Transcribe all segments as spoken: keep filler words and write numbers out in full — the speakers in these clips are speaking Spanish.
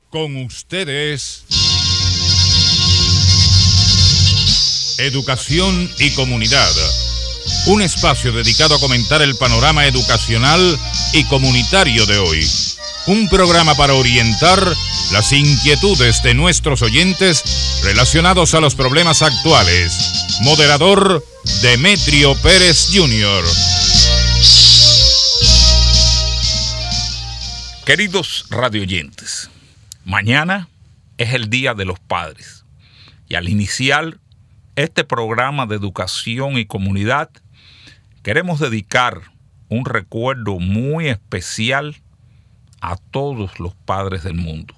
Con ustedes, Educación y Comunidad, un espacio dedicado a comentar el panorama educacional y comunitario de hoy. Un programa para orientar las inquietudes de nuestros oyentes relacionados a los problemas actuales. Moderador, Demetrio Pérez junior Queridos radioyentes, mañana es el Día de los Padres y al iniciar este programa de educación y comunidad queremos dedicar un recuerdo muy especial a todos los padres del mundo,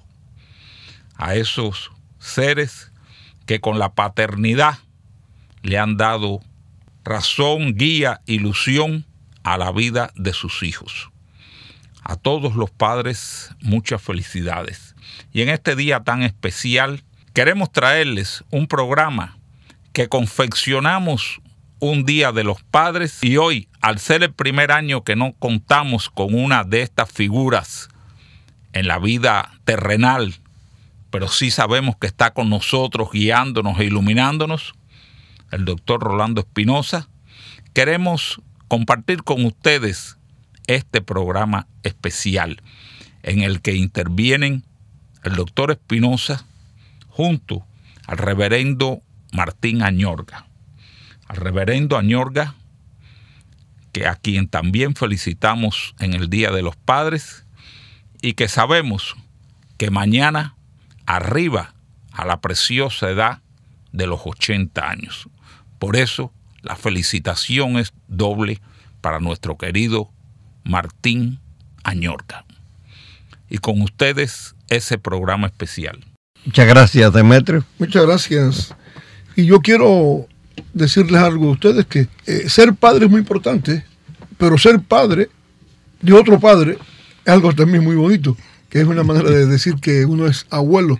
a esos seres que con la paternidad le han dado razón, guía, ilusión a la vida de sus hijos. A todos los padres, muchas felicidades. Y en este día tan especial, queremos traerles un programa que confeccionamos un Día de los Padres. Y hoy, al ser el primer año que no contamos con una de estas figuras en la vida terrenal, pero sí sabemos que está con nosotros, guiándonos e iluminándonos, el doctor Rolando Espinosa, queremos compartir con ustedes este programa especial en el que intervienen el doctor Espinosa junto al reverendo Martín Añorga. Al reverendo Añorga, que a quien también felicitamos en el Día de los Padres y que sabemos que mañana arriba a la preciosa edad de los ochenta años. Por eso la felicitación es doble para nuestro querido Martín Añorga. Y con ustedes ese programa especial. Muchas gracias, Demetrio. Muchas gracias. Y yo quiero decirles algo a ustedes, que eh, ser padre es muy importante, pero ser padre de otro padre es algo también muy bonito, que es una manera de decir que uno es abuelo.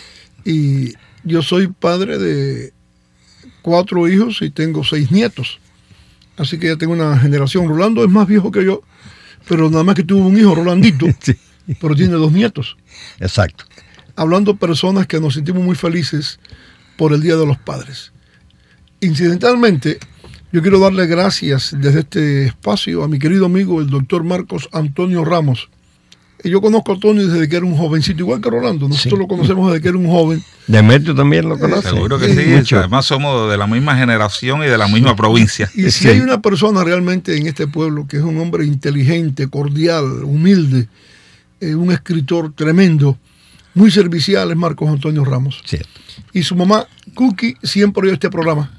Y yo soy padre de cuatro hijos y tengo seis nietos. Así que ya tengo una generación. Rolando es más viejo que yo, pero nada más que tuvo un hijo, Rolandito, sí. Pero tiene dos nietos. Exacto. Hablando de personas que nos sentimos muy felices por el Día de los Padres. Incidentalmente, yo quiero darle gracias desde este espacio a mi querido amigo, el doctor Marcos Antonio Ramos. Y yo conozco a Tony desde que era un jovencito, igual que Rolando. Nosotros sí lo conocemos desde que era un joven. Demetrio también lo conoce. Eh, seguro que sí. Mucho. Además somos de la misma generación y de la misma provincia. Y si sí. hay una persona realmente en este pueblo que es un hombre inteligente, cordial, humilde, eh, un escritor tremendo, muy servicial, es Marcos Antonio Ramos. Cierto. Y su mamá, Cookie, siempre oye este programa.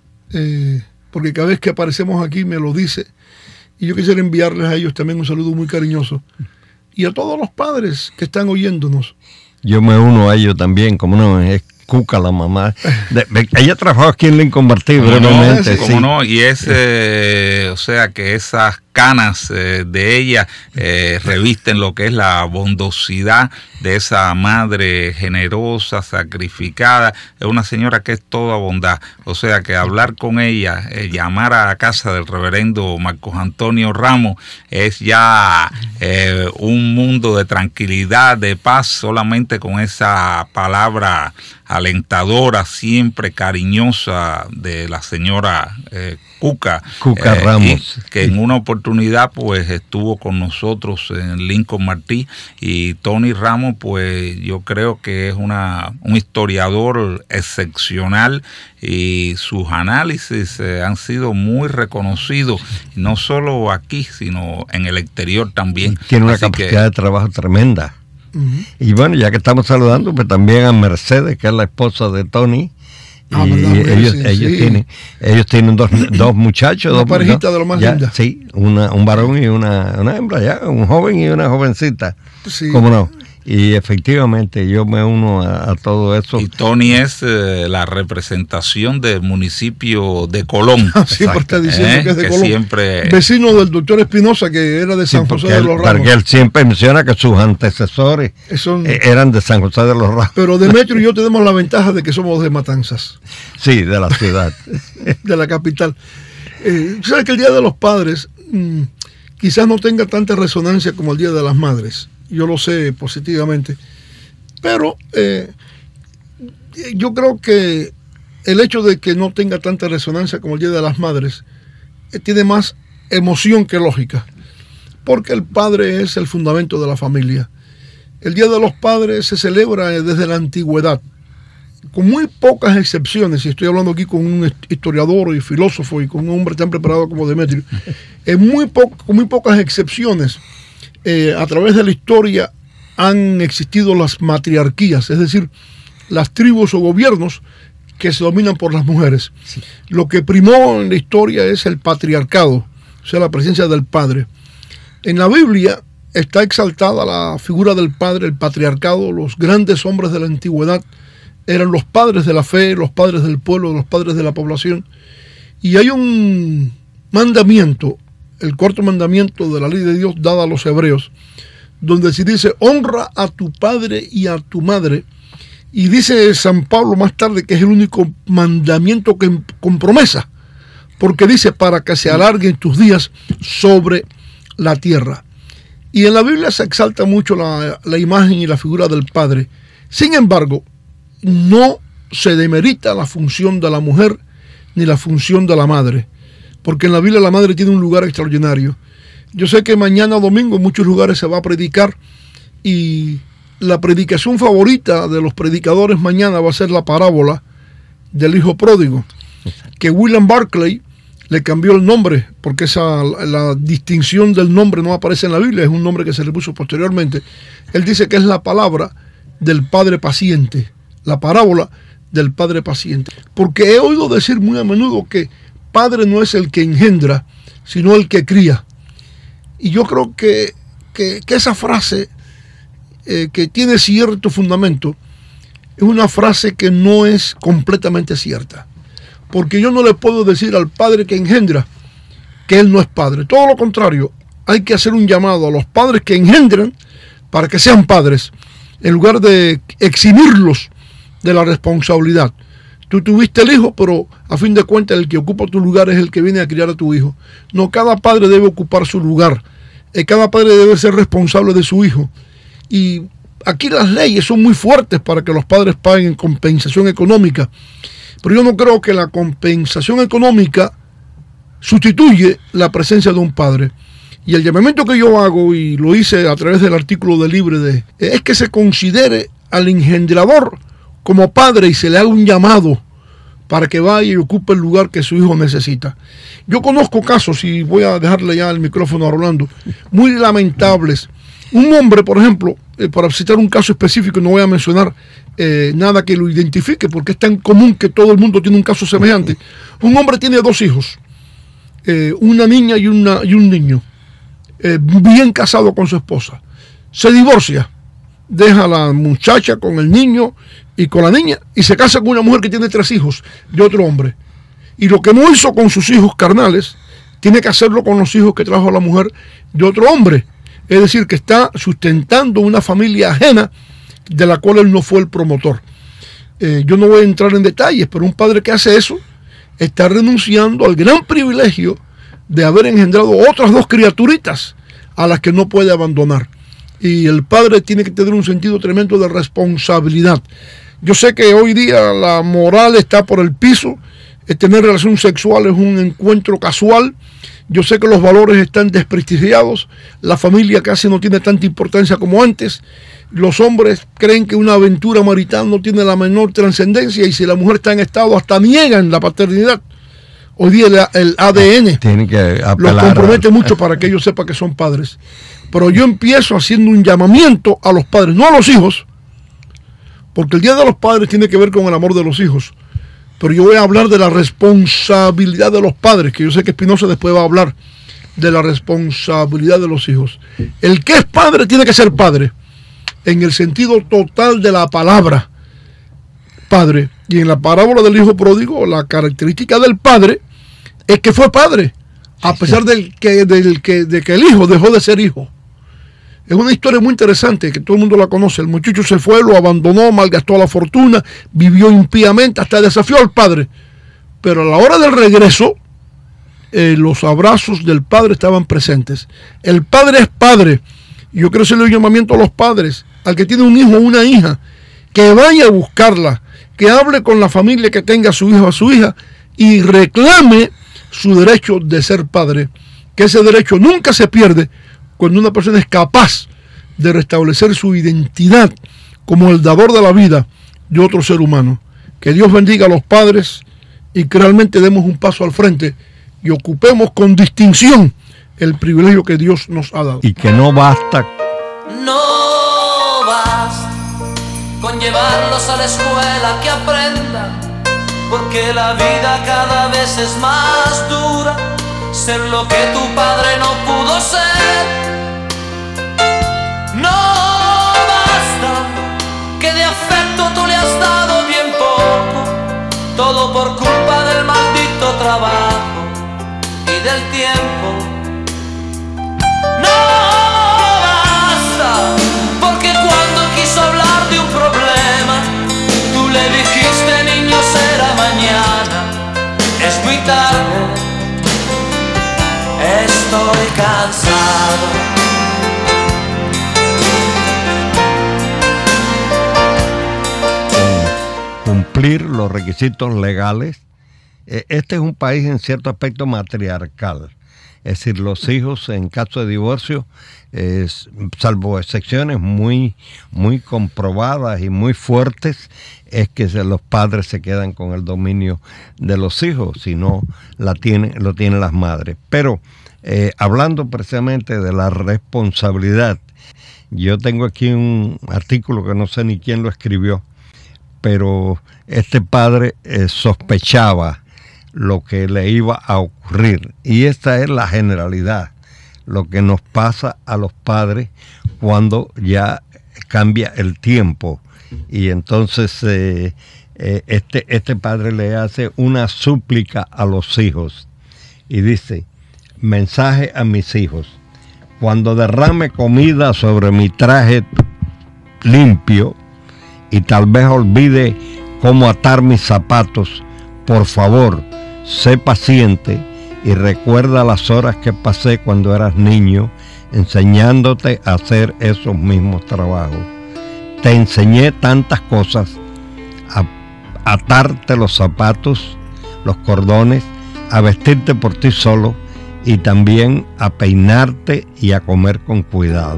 Eh, porque cada vez que aparecemos aquí me lo dice. Y yo quisiera enviarles a ellos también un saludo muy cariñoso. Y a todos los padres que están oyéndonos. Yo me uno a ellos también, como no, es Cuca la mamá. De, de, ella trabajó aquí en Lincoln Martí brevemente. No, sí. no, y es, eh, o sea, que esas canas eh, de ella eh, revisten lo que es la bondosidad de esa madre generosa, sacrificada. Es una señora que es toda bondad. O sea, que hablar con ella, eh, llamar a la casa del reverendo Marcos Antonio Ramos, es ya eh, un mundo de tranquilidad, de paz, solamente con esa palabra alentadora, siempre cariñosa de la señora eh, Cuca, Cuca eh, Ramos, que en una oportunidad pues estuvo con nosotros en Lincoln Martí. Y Tony Ramos, pues yo creo que es una un historiador excepcional y sus análisis eh, han sido muy reconocidos, no solo aquí sino en el exterior también. Tiene una Así capacidad que, de trabajo tremenda. Uh-huh. Y bueno, ya que estamos saludando, pues también a Mercedes, que es la esposa de Tony. Ah, y verdad, ellos, sí, ellos sí. tienen ellos tienen dos, dos muchachos, una dos parejita dos, de lo más ya, linda. Sí, una, un varón y una, una hembra, ya, un joven y una jovencita. Sí. ¿Cómo no? Y efectivamente yo me uno a, a todo eso. Y Tony es eh, la representación del municipio de Colón. Siempre está diciendo ¿Eh? que es de que Colón. Siempre... Vecino del doctor Espinosa, que era de San Sí, José porque de él, los Ramos. porque él siempre menciona que sus antecesores Son... eh, eran de San José de los Ramos. Pero Demetrio y yo tenemos la ventaja de que somos de Matanzas. Sí, de la ciudad. De la capital. Eh, ¿Sabes que el Día de los Padres mmm, quizás no tenga tanta resonancia como el Día de las Madres? Yo lo sé positivamente. Pero eh, yo creo que el hecho de que no tenga tanta resonancia como el Día de las Madres eh, tiene más emoción que lógica, porque el padre es el fundamento de la familia. El Día de los Padres se celebra desde la antigüedad, con muy pocas excepciones, y estoy hablando aquí con un historiador y filósofo y con un hombre tan preparado como Demetrio, en muy po- con muy pocas excepciones, eh, a través de la historia han existido las matriarquías, es decir, las tribus o gobiernos que se dominan por las mujeres. Sí. Lo que primó en la historia es el patriarcado, o sea, la presencia del padre. En la Biblia está exaltada la figura del padre, el patriarcado. Los grandes hombres de la antigüedad eran los padres de la fe, los padres del pueblo, los padres de la población. Y hay un mandamiento, el cuarto mandamiento de la ley de Dios dada a los hebreos, donde se dice: honra a tu padre y a tu madre. Y dice San Pablo más tarde que es el único mandamiento que con promesa, porque dice: para que se alarguen tus días sobre la tierra. Y en la Biblia se exalta mucho la, la imagen y la figura del padre. Sin embargo, no se demerita la función de la mujer ni la función de la madre, porque en la Biblia la madre tiene un lugar extraordinario. Yo sé que mañana domingo en muchos lugares se va a predicar, y la predicación favorita de los predicadores mañana va a ser la parábola del hijo pródigo, que William Barclay le cambió el nombre, porque esa, la distinción del nombre no aparece en la Biblia, es un nombre que se le puso posteriormente. Él dice que es la palabra del padre paciente, la parábola del padre paciente, porque he oído decir muy a menudo que padre no es el que engendra, sino el que cría. Y yo creo que, que, que esa frase, eh, que tiene cierto fundamento, es una frase que no es completamente cierta, porque yo no le puedo decir al padre que engendra que él no es padre. Todo lo contrario, hay que hacer un llamado a los padres que engendran para que sean padres, en lugar de eximirlos de la responsabilidad. Tú tuviste el hijo, pero a fin de cuentas el que ocupa tu lugar es el que viene a criar a tu hijo. No, cada padre debe ocupar su lugar. Eh, cada padre debe ser responsable de su hijo. Y aquí las leyes son muy fuertes para que los padres paguen compensación económica. Pero yo no creo que la compensación económica sustituye la presencia de un padre. Y el llamamiento que yo hago, y lo hice a través del artículo de Libre de, es que se considere al engendrador como padre y se le haga un llamado para que vaya y ocupe el lugar que su hijo necesita. Yo conozco casos, y voy a dejarle ya el micrófono a Rolando, muy lamentables. Un hombre, por ejemplo, eh, para citar un caso específico, no voy a mencionar eh, nada que lo identifique, porque es tan común que todo el mundo tiene un caso semejante. Un hombre tiene dos hijos, eh, una niña y, una, y un niño, eh, bien casado con su esposa. Se divorcia, deja a la muchacha con el niño y con la niña, y se casa con una mujer que tiene tres hijos de otro hombre. Y lo que no hizo con sus hijos carnales, tiene que hacerlo con los hijos que trajo la mujer de otro hombre. Es decir, que está sustentando una familia ajena de la cual él no fue el promotor. Eh, yo no voy a entrar en detalles, pero un padre que hace eso está renunciando al gran privilegio de haber engendrado otras dos criaturitas a las que no puede abandonar. Y el padre tiene que tener un sentido tremendo de responsabilidad. Yo sé que hoy día la moral está por el piso, el tener relación sexual es un encuentro casual. Yo sé que los valores están desprestigiados, la familia casi no tiene tanta importancia como antes. Los hombres creen que una aventura marital no tiene la menor trascendencia, y si la mujer está en estado hasta niegan la paternidad. Hoy día el, el A D N tiene que los compromete a... mucho para que ellos sepan que son padres. Pero yo empiezo haciendo un llamamiento a los padres, no a los hijos, porque el Día de los Padres tiene que ver con el amor de los hijos. Pero yo voy a hablar de la responsabilidad de los padres, que yo sé que Espinosa después va a hablar de la responsabilidad de los hijos. El que es padre tiene que ser padre, en el sentido total de la palabra padre. Y en la parábola del hijo pródigo, la característica del padre es que fue padre, a pesar del que, del que, de que el hijo dejó de ser hijo. Es una historia muy interesante que todo el mundo la conoce. El muchacho se fue, lo abandonó, malgastó la fortuna, vivió impíamente, hasta desafió al padre. Pero a la hora del regreso, eh, los abrazos del padre estaban presentes. El padre es padre. Y yo quiero hacerle un llamamiento a los padres. al que tiene un hijo o una hija, que vaya a buscarla, que hable con la familia que tenga a su hijo o a su hija y reclame su derecho de ser padre, que ese derecho nunca se pierde cuando una persona es capaz de restablecer su identidad como el dador de la vida de otro ser humano. Que Dios bendiga a los padres y que realmente demos un paso al frente y ocupemos con distinción el privilegio que Dios nos ha dado. Y que no basta. No basta con llevarlos a la escuela que aprendan, porque la vida cada vez es más dura. Ser lo que tu padre no pudo ser. No basta que de afecto tú le has dado bien poco, todo por culpa del maldito trabajo y del tiempo. No basta porque cuando quiso hablar de un problema, tú le dijiste, niño, será mañana. Es muy tarde, estoy cansado. Cumplir los requisitos legales. Este es un país en cierto aspecto matriarcal. Es decir, los hijos en caso de divorcio, eh, salvo excepciones muy, muy comprobadas y muy fuertes, es que se, los padres se quedan con el dominio de los hijos, si no la tiene, lo tienen las madres. Pero eh, hablando precisamente de la responsabilidad, yo tengo aquí un artículo que no sé ni quién lo escribió, pero este padre eh, sospechaba lo que le iba a ocurrir. Y esta es la generalidad, lo que nos pasa a los padres cuando ya cambia el tiempo. Y entonces eh, eh, este, este padre le hace una súplica a los hijos y dice: mensaje a mis hijos, cuando derrame comida sobre mi traje limpio y tal vez olvide cómo atar mis zapatos, por favor, sé paciente y recuerda las horas que pasé cuando eras niño enseñándote a hacer esos mismos trabajos. Te enseñé tantas cosas: a atarte los zapatos, los cordones, a vestirte por ti solo y también a peinarte y a comer con cuidado.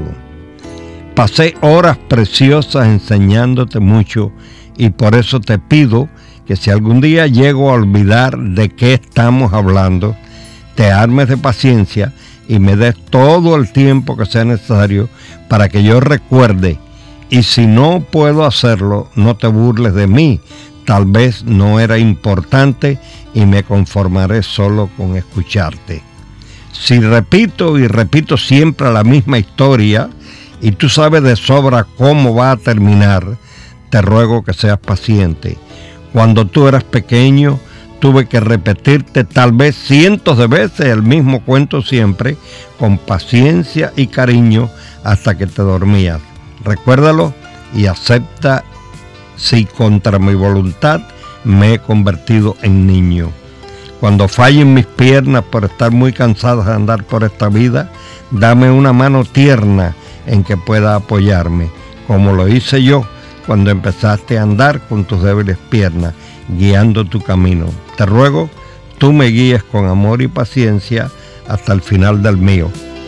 Pasé horas preciosas enseñándote mucho y por eso te pido que si algún día llego a olvidar de qué estamos hablando, te armes de paciencia y me des todo el tiempo que sea necesario para que yo recuerde. Y si no puedo hacerlo, no te burles de mí. Tal vez no era importante y me conformaré solo con escucharte. Si repito y repito siempre la misma historia y tú sabes de sobra cómo va a terminar, te ruego que seas paciente. Cuando tú eras pequeño, tuve que repetirte tal vez cientos de veces el mismo cuento siempre, con paciencia y cariño, hasta que te dormías. Recuérdalo y acepta si contra mi voluntad me he convertido en niño. Cuando fallen mis piernas por estar muy cansadas de andar por esta vida, dame una mano tierna en que pueda apoyarme, como lo hice yo cuando empezaste a andar con tus débiles piernas, guiando tu camino. Te ruego, tú me guíes con amor y paciencia hasta el final del mío.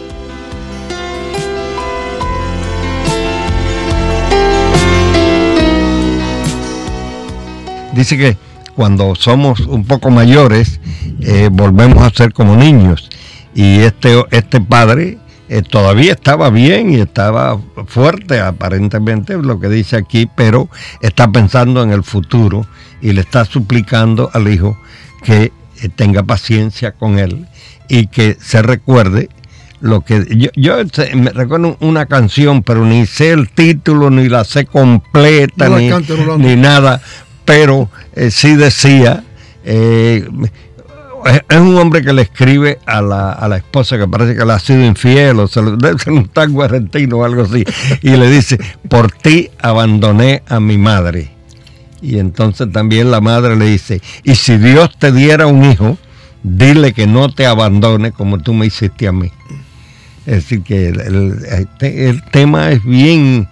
Dice que cuando somos un poco mayores, eh, volvemos a ser como niños. Y este, este padre eh, todavía estaba bien y estaba fuerte, aparentemente, lo que dice aquí, pero está pensando en el futuro y le está suplicando al hijo que eh, tenga paciencia con él y que se recuerde lo que... Yo, yo me recuerdo una canción, pero ni sé el título, ni la sé completa, no ni, cante, ni nada, pero eh, sí decía... Eh, es un hombre que le escribe a la, a la esposa que parece que le ha sido infiel, o se lo, debe ser un tango argentino o algo así, y le dice: por ti abandoné a mi madre. Y entonces también la madre le dice: y si Dios te diera un hijo, dile que no te abandone como tú me hiciste a mí. Es decir, que el, el, el tema es bien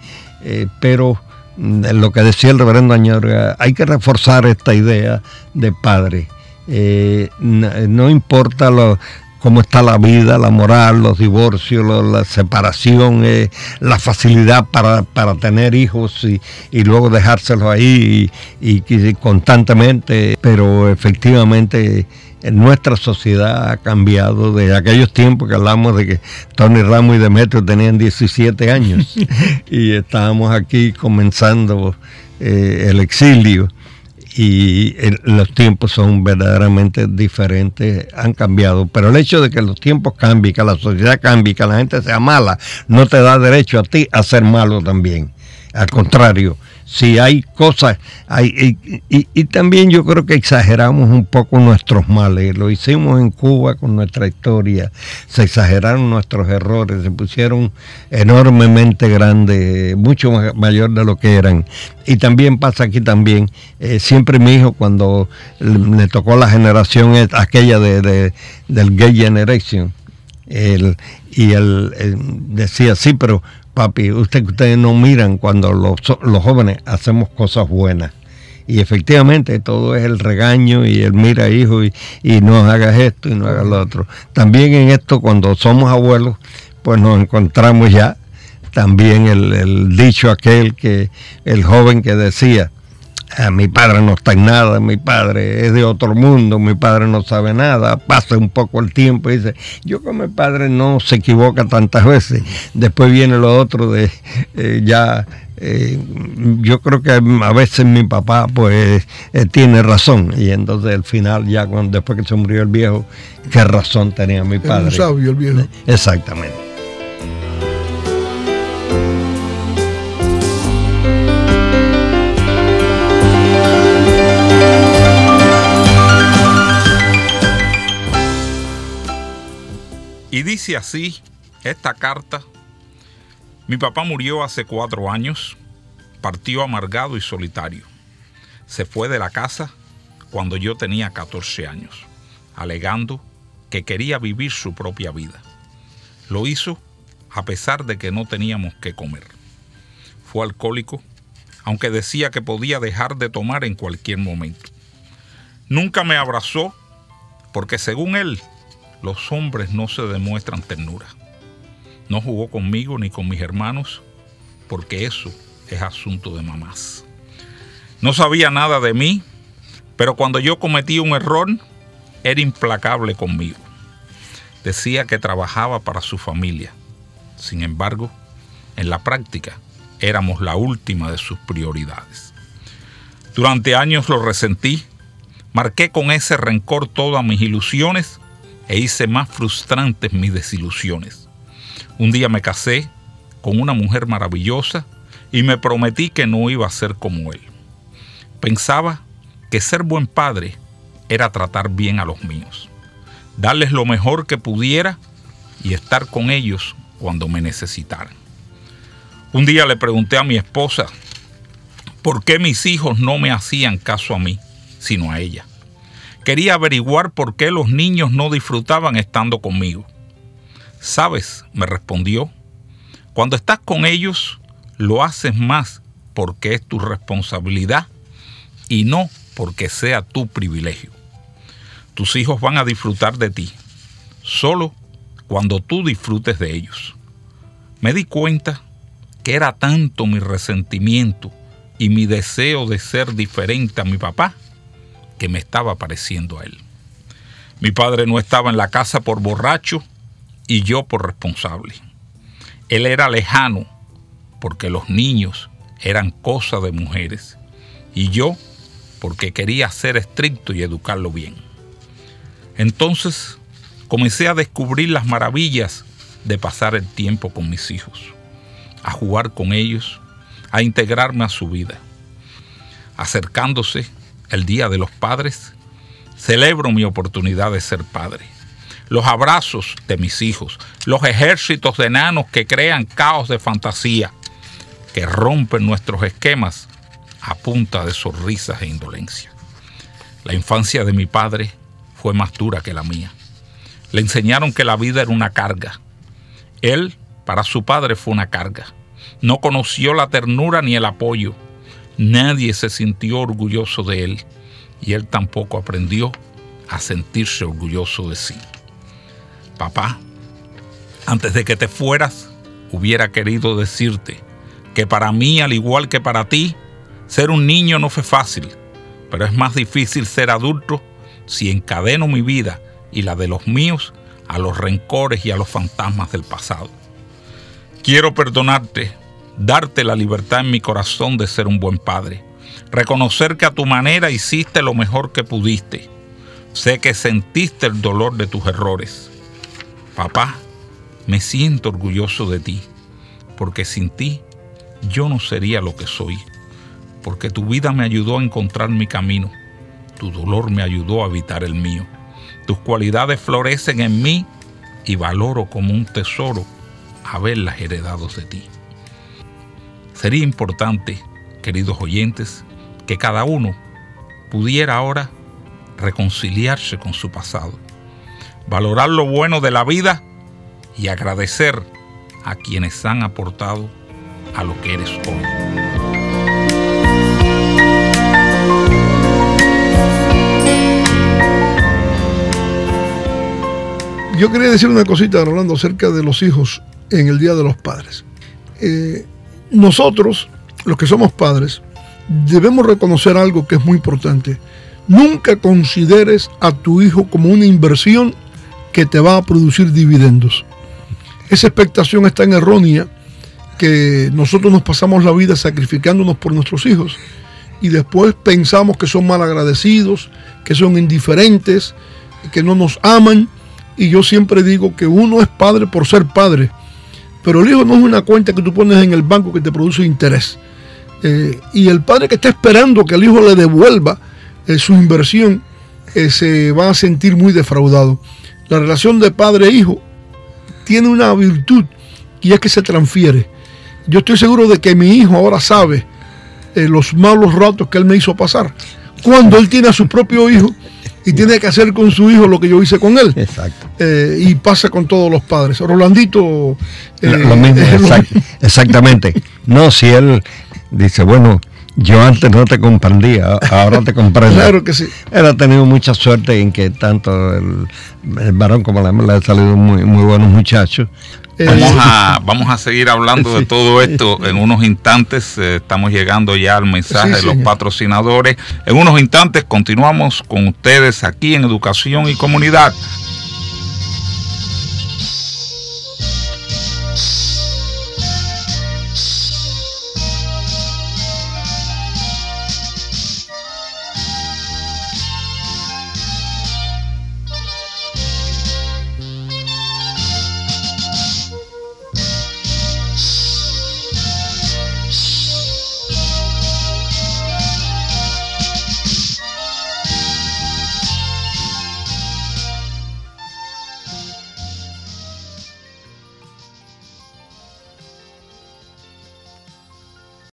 eh, pero lo que decía el reverendo Añorga, hay que reforzar esta idea de padre. Eh, no, no importa lo, cómo está la vida, la moral, los divorcios, lo, la separación, eh, la facilidad para, para tener hijos y, y luego dejárselos ahí y, y, y constantemente, pero efectivamente nuestra sociedad ha cambiado de aquellos tiempos que hablamos de que Tony Ramos y Demetrio tenían diecisiete años y estábamos aquí comenzando eh, el exilio y el, los tiempos son verdaderamente diferentes, han cambiado, pero el hecho de que los tiempos cambien, que la sociedad cambie, que la gente sea mala, no te da derecho a ti a ser malo también. Al contrario, si hay cosas, hay, y, y, y también yo creo que exageramos un poco nuestros males. Lo hicimos en Cuba con nuestra historia, se exageraron nuestros errores, se pusieron enormemente grandes, mucho más, mayor de lo que eran. Y también pasa aquí también, eh, siempre mi hijo cuando le tocó la generación aquella de, de del Gay Generation, el, y él, él decía, sí, pero papi, usted, ustedes no miran cuando los, los jóvenes hacemos cosas buenas. Y efectivamente todo es el regaño y el mira hijo y, y no hagas esto y no hagas lo otro. También en esto cuando somos abuelos, pues nos encontramos ya también el, el dicho aquel que el joven que decía, ah, mi padre no está en nada, mi padre es de otro mundo, mi padre no sabe nada, pasa un poco el tiempo y dice, yo con mi padre no se equivoca tantas veces. Después viene lo otro de eh, ya, eh, yo creo que a veces mi papá pues eh, tiene razón, y entonces al final ya cuando, después que se murió el viejo, qué razón tenía mi padre. Es un sabio el viejo. Exactamente. Y dice así esta carta: mi papá murió hace cuatro años, partió amargado y solitario. Se fue de la casa cuando yo tenía catorce años, alegando que quería vivir su propia vida. Lo hizo a pesar de que no teníamos qué comer. Fue alcohólico, aunque decía que podía dejar de tomar en cualquier momento. Nunca me abrazó porque, según él, los hombres no se demuestran ternura. No jugó conmigo ni con mis hermanos, porque eso es asunto de mamás. No sabía nada de mí, pero cuando yo cometí un error, era implacable conmigo. Decía que trabajaba para su familia. Sin embargo, en la práctica, éramos la última de sus prioridades. Durante años lo resentí, marqué con ese rencor todas mis ilusiones e hice más frustrantes mis desilusiones. Un día me casé con una mujer maravillosa y me prometí que no iba a ser como él. Pensaba que ser buen padre era tratar bien a los míos, darles lo mejor que pudiera y estar con ellos cuando me necesitaran. Un día le pregunté a mi esposa por qué mis hijos no me hacían caso a mí, sino a ella. Quería averiguar por qué los niños no disfrutaban estando conmigo. ¿Sabes?, me respondió, cuando estás con ellos, lo haces más porque es tu responsabilidad y no porque sea tu privilegio. Tus hijos van a disfrutar de ti, solo cuando tú disfrutes de ellos. Me di cuenta que era tanto mi resentimiento y mi deseo de ser diferente a mi papá, que me estaba pareciendo a él. Mi padre no estaba en la casa por borracho y yo por responsable. Él era lejano porque los niños eran cosa de mujeres y yo porque quería ser estricto y educarlo bien. Entonces comencé a descubrir las maravillas de pasar el tiempo con mis hijos, a jugar con ellos, a integrarme a su vida. Acercándose el Día de los Padres, celebro mi oportunidad de ser padre. Los abrazos de mis hijos, los ejércitos de enanos que crean caos de fantasía, que rompen nuestros esquemas a punta de sonrisas e indolencia. La infancia de mi padre fue más dura que la mía. Le enseñaron que la vida era una carga. Él, para su padre, fue una carga. No conoció la ternura ni el apoyo. Nadie se sintió orgulloso de él y él tampoco aprendió a sentirse orgulloso de sí. Papá, antes de que te fueras, hubiera querido decirte que para mí, al igual que para ti, ser un niño no fue fácil, pero es más difícil ser adulto si encadeno mi vida y la de los míos a los rencores y a los fantasmas del pasado. Quiero perdonarte, darte la libertad en mi corazón de ser un buen padre, reconocer que a tu manera hiciste lo mejor que pudiste. Sé que sentiste el dolor de tus errores. Papá, me siento orgulloso de ti, porque sin ti yo no sería lo que soy, porque tu vida me ayudó a encontrar mi camino, tu dolor me ayudó a evitar el mío. Tus cualidades florecen en mí y valoro como un tesoro haberlas heredado de ti. Sería importante, queridos oyentes, que cada uno pudiera ahora reconciliarse con su pasado, valorar lo bueno de la vida y agradecer a quienes han aportado a lo que eres hoy. Yo quería decir una cosita, Rolando, acerca de los hijos en el Día de los Padres. Eh, nosotros, los que somos padres, debemos reconocer algo que es muy importante. Nunca consideres a tu hijo como una inversión que te va a producir dividendos. Esa expectación es tan errónea que nosotros nos pasamos la vida sacrificándonos por nuestros hijos y después pensamos que son malagradecidos, que son indiferentes, que no nos aman. Y yo siempre digo que uno es padre por ser padre, pero el hijo no es una cuenta que tú pones en el banco que te produce interés. Eh, y el padre que está esperando que el hijo le devuelva eh, su inversión eh, se va a sentir muy defraudado. La relación de padre e hijo tiene una virtud y es que se transfiere. Yo estoy seguro de que mi hijo ahora sabe eh, los malos ratos que él me hizo pasar, cuando él tiene a su propio hijo y tiene que hacer con su hijo lo que yo hice con él. Exacto. Eh, y pasa con todos los padres. Rolandito... Eh, lo, lo mismo, eh, exact, exactamente. No, si él dice, bueno, yo antes no te comprendía, ahora te comprendo. Claro que sí. Él ha tenido mucha suerte en que tanto el, el varón como la hembra le han salido muy, muy buenos muchachos. Vamos a, vamos a seguir hablando de todo esto en unos instantes. Eh, estamos llegando ya al mensaje Sí, de los señor. patrocinadores. En unos instantes continuamos con ustedes aquí en Educación y Comunidad,